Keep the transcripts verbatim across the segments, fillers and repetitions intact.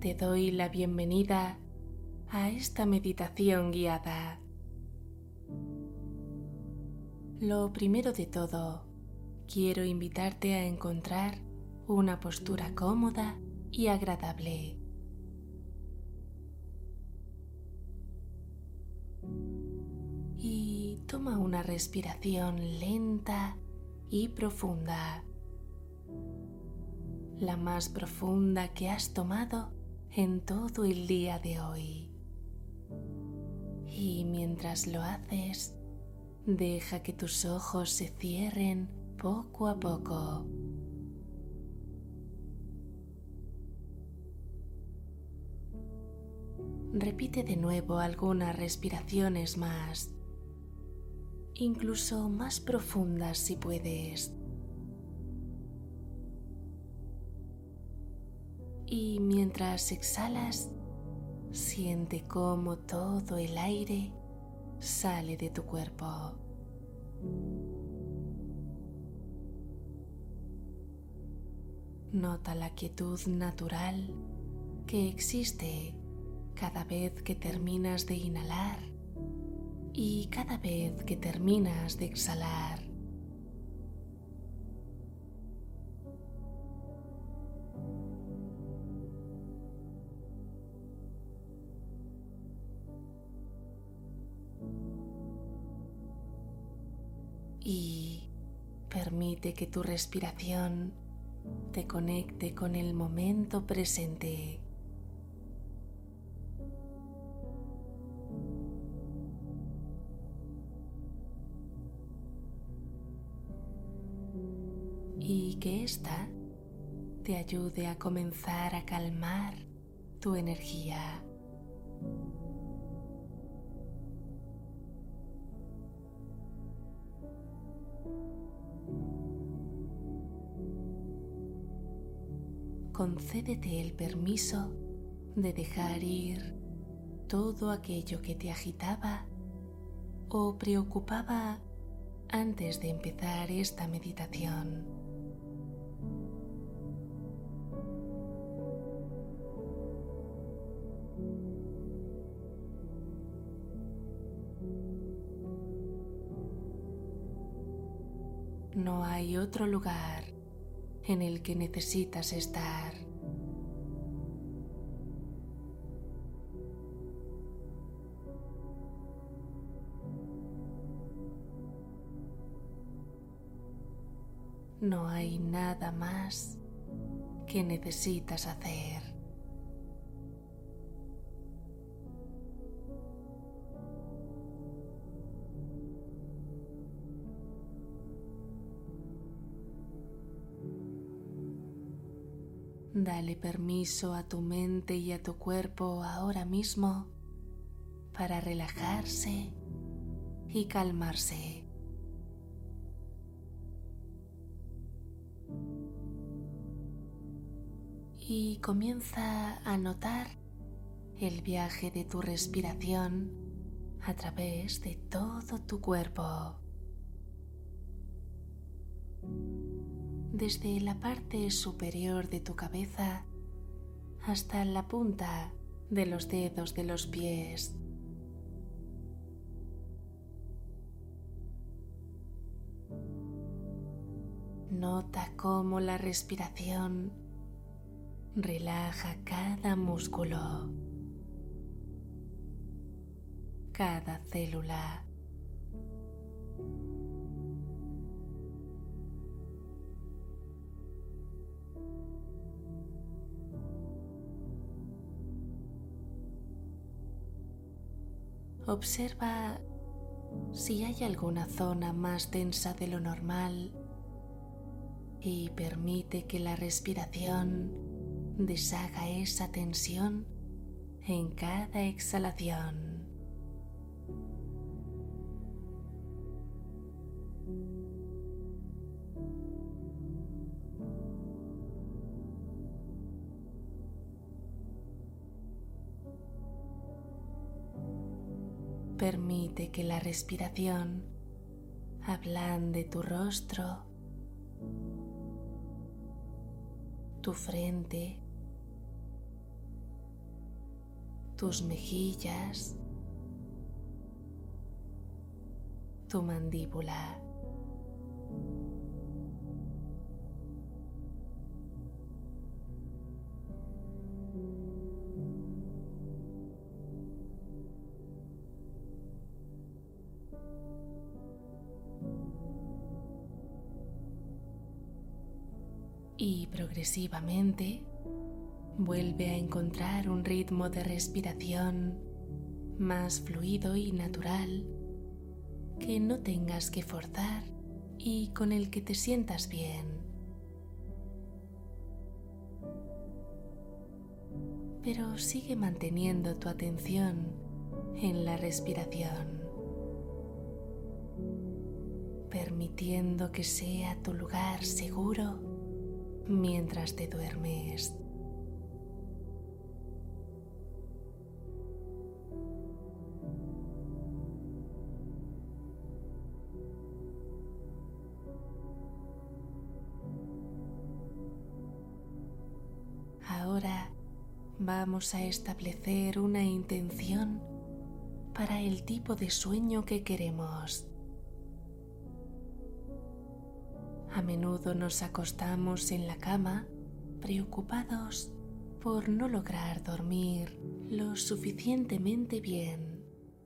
te doy la bienvenida a esta meditación guiada. Lo primero de todo, quiero invitarte a encontrar una postura cómoda y agradable. Y toma una respiración lenta y profunda, la más profunda que has tomado en todo el día de hoy. Y mientras lo haces, deja que tus ojos se cierren poco a poco. Repite de nuevo algunas respiraciones más, incluso más profundas si puedes. Y mientras exhalas, siente cómo todo el aire sale de tu cuerpo. Nota la quietud natural que existe cada vez que terminas de inhalar y cada vez que terminas de exhalar. Y permite que tu respiración te conecte con el momento presente. Y que ésta te ayude a comenzar a calmar tu energía. Concédete el permiso de dejar ir todo aquello que te agitaba o preocupaba antes de empezar esta meditación. No hay otro lugar en el que necesitas estar. No hay nada más que necesitas hacer. Dale permiso a tu mente y a tu cuerpo ahora mismo para relajarse y calmarse. Y comienza a notar el viaje de tu respiración a través de todo tu cuerpo. Desde la parte superior de tu cabeza hasta la punta de los dedos de los pies. Nota cómo la respiración relaja cada músculo, cada célula. Observa si hay alguna zona más tensa de lo normal y permite que la respiración deshaga esa tensión en cada exhalación. Permite que la respiración ablande tu rostro, tu frente tus mejillas, tu mandíbula. Y progresivamente vuelve a encontrar un ritmo de respiración más fluido y natural que no tengas que forzar y con el que te sientas bien. Pero sigue manteniendo tu atención en la respiración, permitiendo que sea tu lugar seguro mientras te duermes. Ahora vamos a establecer una intención para el tipo de sueño que queremos. A menudo nos acostamos en la cama preocupados por no lograr dormir lo suficientemente bien.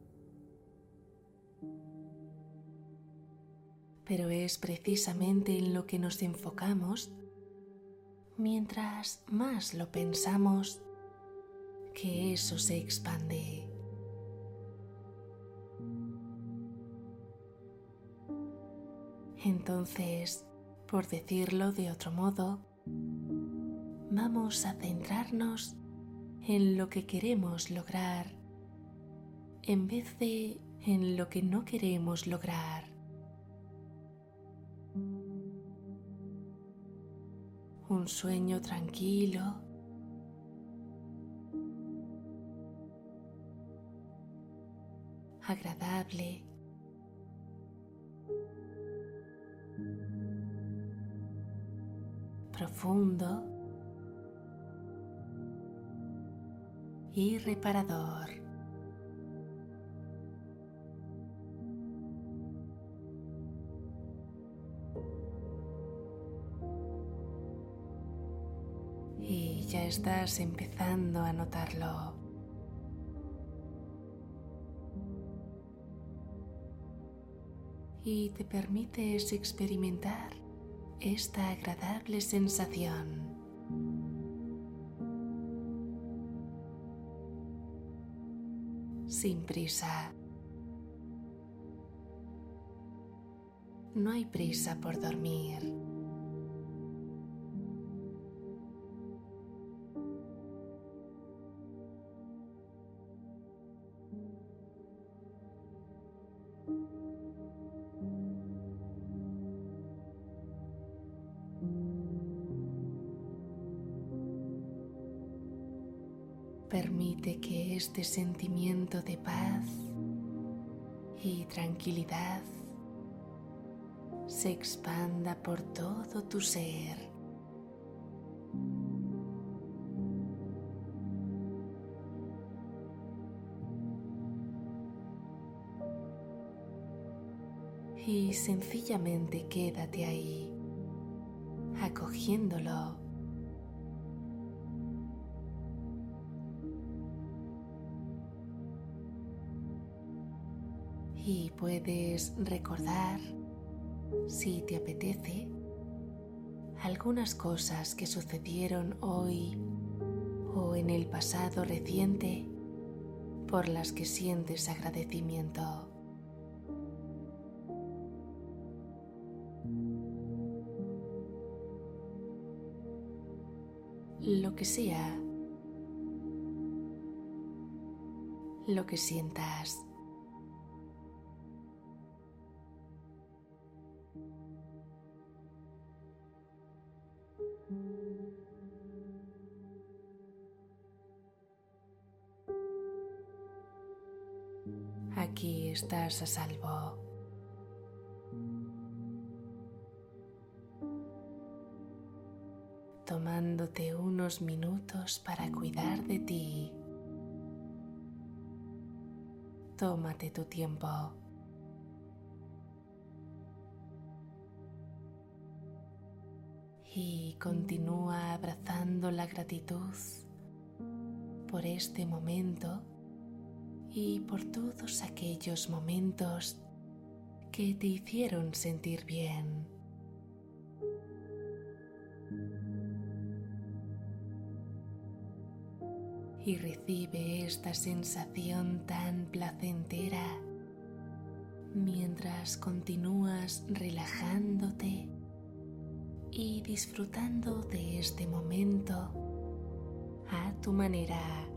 Pero es precisamente en lo que nos enfocamos, mientras más lo pensamos, que eso se expande. Entonces, por decirlo de otro modo, vamos a centrarnos en lo que queremos lograr en vez de en lo que no queremos lograr. Un sueño tranquilo, agradable, profundo y reparador. Y ya estás empezando a notarlo. Y te permites experimentar esta agradable sensación. Sin prisa. No hay prisa por dormir. Permite que este sentimiento de paz y tranquilidad se expanda por todo tu ser. Y sencillamente quédate ahí, acogiéndolo. Y puedes recordar, si te apetece, algunas cosas que sucedieron hoy o en el pasado reciente por las que sientes agradecimiento. Lo que sea, lo que sientas. Aquí estás a salvo. Tomándote unos minutos para cuidar de ti. tómate tu tiempo. Y continúa abrazando la gratitud por este momento y por todos aquellos momentos que te hicieron sentir bien. Y recibe esta sensación tan placentera mientras continúas relajándote y disfrutando de este momento a tu manera.